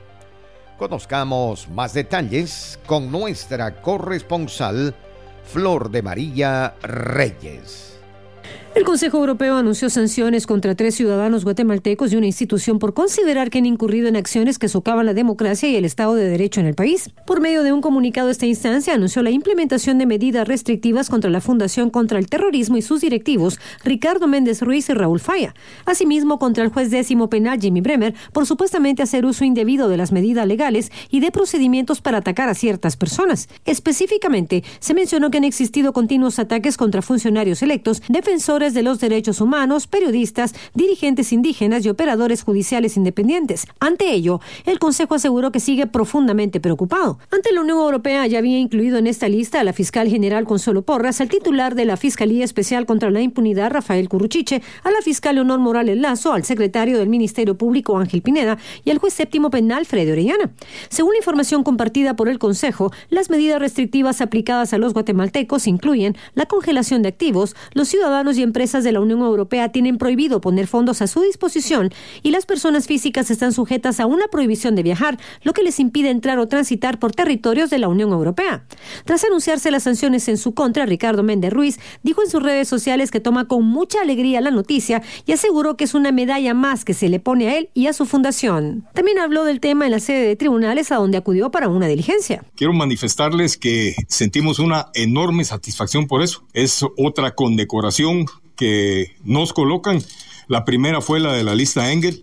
Conozcamos más detalles con nuestra corresponsal Flor de María Reyes. El Consejo Europeo anunció sanciones contra 3 ciudadanos guatemaltecos y una institución por considerar que han incurrido en acciones que socavan la democracia y el Estado de Derecho en el país. Por medio de un comunicado, esta instancia anunció la implementación de medidas restrictivas contra la Fundación contra el Terrorismo y sus directivos, Ricardo Méndez Ruiz y Raúl Falla. Asimismo, contra el juez 10º penal, Jimmy Bremer, por supuestamente hacer uso indebido de las medidas legales y de procedimientos para atacar a ciertas personas. Específicamente, se mencionó que han existido continuos ataques contra funcionarios electos, defensores de los derechos humanos, periodistas, dirigentes indígenas y operadores judiciales independientes. Ante ello, el Consejo aseguró que sigue profundamente preocupado. Ante la Unión Europea ya había incluido en esta lista a la fiscal general Consuelo Porras, al titular de la Fiscalía Especial contra la Impunidad Rafael Curruchiche, a la fiscal Leonor Morales Lazo, al secretario del Ministerio Público Ángel Pineda y al juez 7º penal Freddy Orellana. Según la información compartida por el Consejo, las medidas restrictivas aplicadas a los guatemaltecos incluyen la congelación de activos, los ciudadanos y empresas de la Unión Europea tienen prohibido poner fondos a su disposición y las personas físicas están sujetas a una prohibición de viajar, lo que les impide entrar o transitar por territorios de la Unión Europea. Tras anunciarse las sanciones en su contra, Ricardo Méndez Ruiz dijo en sus redes sociales que toma con mucha alegría la noticia y aseguró que es una medalla más que se le pone a él y a su fundación. También habló del tema en la sede de tribunales a donde acudió para una diligencia. Quiero manifestarles que sentimos una enorme satisfacción por eso. Es otra condecoración que nos colocan. La primera fue la de la lista Engel.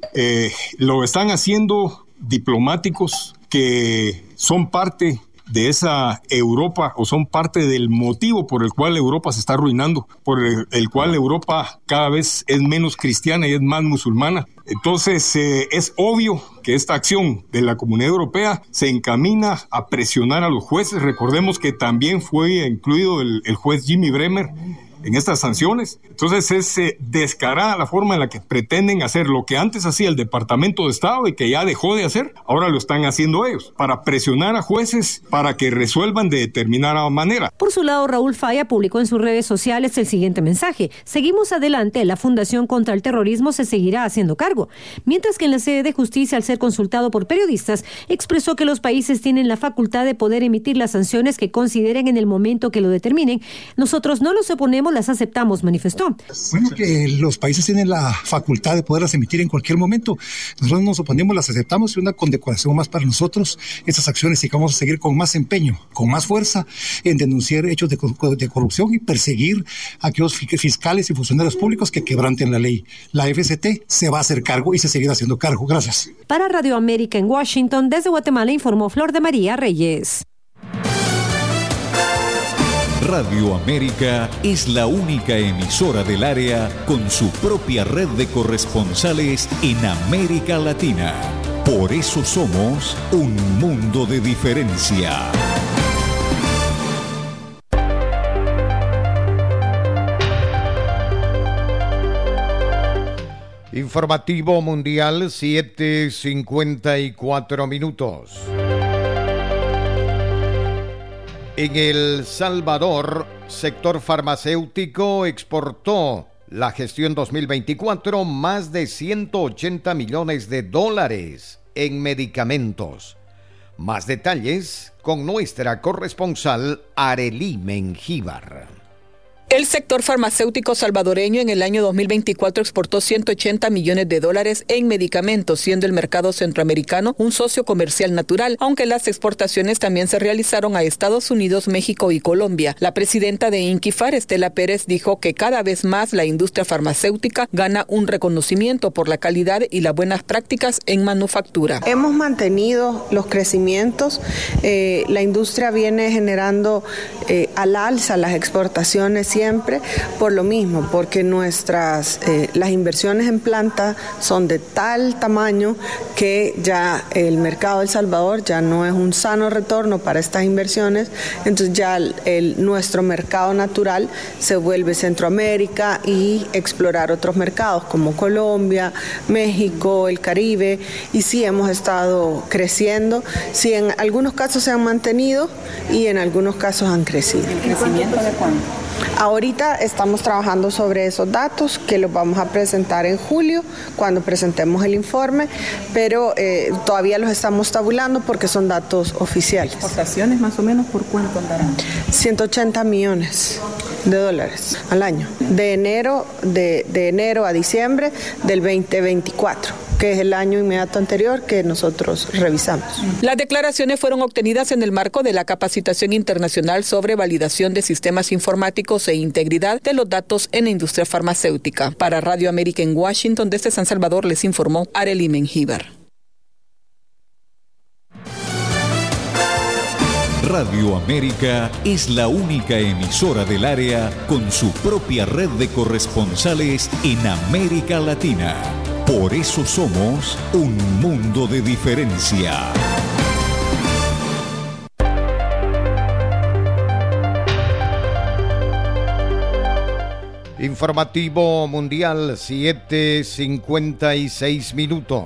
Lo están haciendo diplomáticos que son parte de esa Europa o son parte del motivo por el cual Europa se está arruinando, por el cual Europa cada vez es menos cristiana y es más musulmana. Entonces es obvio que esta acción de la Comunidad Europea se encamina a presionar a los jueces. Recordemos que también fue incluido el juez Jimmy Bremer en estas sanciones. Entonces es descarada la forma en la que pretenden hacer lo que antes hacía el Departamento de Estado y que ya dejó de hacer, ahora lo están haciendo ellos, para presionar a jueces para que resuelvan de determinada manera. Por su lado, Raúl Falla publicó en sus redes sociales el siguiente mensaje: seguimos adelante, la Fundación contra el Terrorismo se seguirá haciendo cargo. Mientras que en la sede de justicia, al ser consultado por periodistas, expresó que los países tienen la facultad de poder emitir las sanciones que consideren en el momento que lo determinen. Nosotros no los oponemos, las aceptamos, manifestó. Bueno, que los países tienen la facultad de poderlas emitir en cualquier momento. Nosotros nos oponemos, las aceptamos y una condecoración más para nosotros. Estas acciones y que vamos a seguir con más empeño, con más fuerza en denunciar hechos de corrupción y perseguir a aquellos fiscales y funcionarios públicos que quebranten la ley. La FCT se va a hacer cargo y se seguirá haciendo cargo. Gracias. Para Radio América en Washington, desde Guatemala, informó Flor de María Reyes. Radio América es la única emisora del área con su propia red de corresponsales en América Latina. Por eso somos un mundo de diferencia. Informativo Mundial, 7:54. En El Salvador, sector farmacéutico exportó la gestión 2024 más de $180 millones en medicamentos. Más detalles con nuestra corresponsal Arely Mengíbar. El sector farmacéutico salvadoreño en el año 2024 exportó $180 millones en medicamentos, siendo el mercado centroamericano un socio comercial natural, aunque las exportaciones también se realizaron a Estados Unidos, México y Colombia. La presidenta de INCIFAR, Estela Pérez, dijo que cada vez más la industria farmacéutica gana un reconocimiento por la calidad y las buenas prácticas en manufactura. Hemos mantenido los crecimientos, la industria viene generando al alza las exportaciones siempre por lo mismo, porque las inversiones en planta son de tal tamaño que ya el mercado de El Salvador ya no es un sano retorno para estas inversiones, entonces ya nuestro mercado natural se vuelve Centroamérica y explorar otros mercados como Colombia, México, el Caribe, y sí hemos estado creciendo, sí en algunos casos se han mantenido y en algunos casos han crecido. ¿El crecimiento de cuánto? Ahorita estamos trabajando sobre esos datos que los vamos a presentar en julio cuando presentemos el informe, pero todavía los estamos tabulando porque son datos oficiales. ¿Exportaciones más o menos por cuánto andarán? $180 millones al año, de enero a diciembre del 2024, que es el año inmediato anterior que nosotros revisamos. Las declaraciones fueron obtenidas en el marco de la capacitación internacional sobre validación de sistemas informáticos e integridad de los datos en la industria farmacéutica. Para Radio América en Washington, desde San Salvador, les informó Arely Mengíbar. Radio América es la única emisora del área con su propia red de corresponsales en América Latina. Por eso somos un mundo de diferencia. Informativo Mundial, 7:56.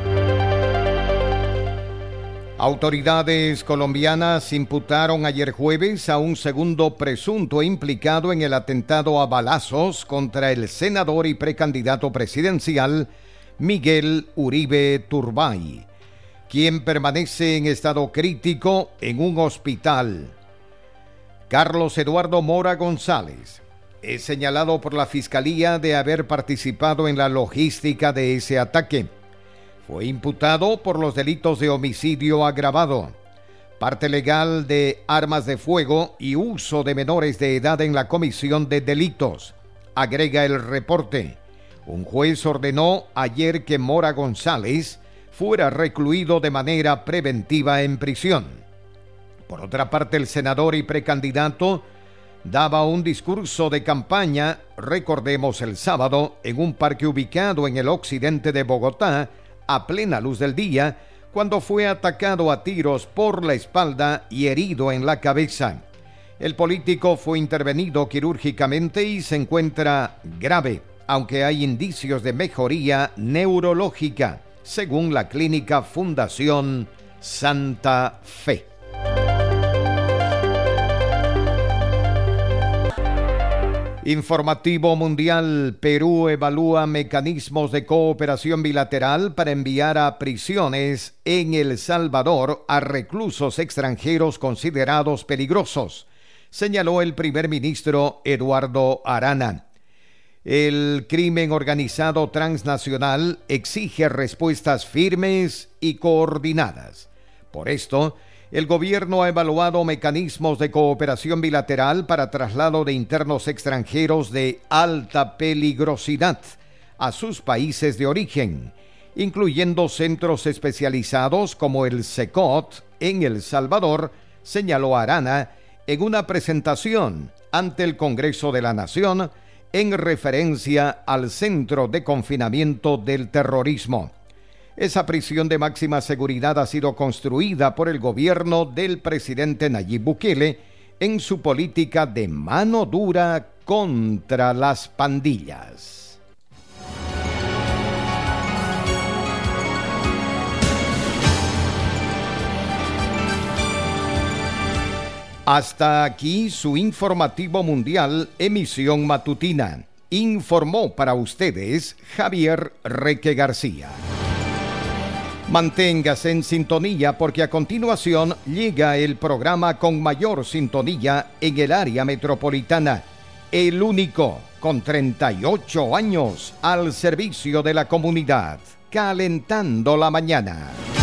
Autoridades colombianas imputaron ayer jueves a un segundo presunto implicado en el atentado a balazos contra el senador y precandidato presidencial Miguel Uribe Turbay, quien permanece en estado crítico en un hospital. Carlos Eduardo Mora González es señalado por la Fiscalía de haber participado en la logística de ese ataque. Fue imputado por los delitos de homicidio agravado, parte legal de armas de fuego y uso de menores de edad en la comisión de delitos. Agrega el reporte. Un juez ordenó ayer que Mora González fuera recluido de manera preventiva en prisión. Por otra parte, el senador y precandidato daba un discurso de campaña, recordemos el sábado, en un parque ubicado en el occidente de Bogotá, a plena luz del día, cuando fue atacado a tiros por la espalda y herido en la cabeza. El político fue intervenido quirúrgicamente y se encuentra grave, aunque hay indicios de mejoría neurológica, según la clínica Fundación Santa Fe. Informativo Mundial. Perú evalúa mecanismos de cooperación bilateral para enviar a prisiones en El Salvador a reclusos extranjeros considerados peligrosos, señaló el primer ministro Eduardo Arana. El crimen organizado transnacional exige respuestas firmes y coordinadas. Por esto, el gobierno ha evaluado mecanismos de cooperación bilateral para traslado de internos extranjeros de alta peligrosidad a sus países de origen, incluyendo centros especializados como el SECOT en El Salvador, señaló Arana en una presentación ante el Congreso de la Nación en referencia al Centro de Confinamiento del Terrorismo. Esa prisión de máxima seguridad ha sido construida por el gobierno del presidente Nayib Bukele en su política de mano dura contra las pandillas. Hasta aquí su informativo mundial, emisión matutina. Informó para ustedes Javier Reque García. Manténgase en sintonía porque a continuación llega el programa con mayor sintonía en el área metropolitana. el único con 38 años al servicio de la comunidad, calentando la mañana.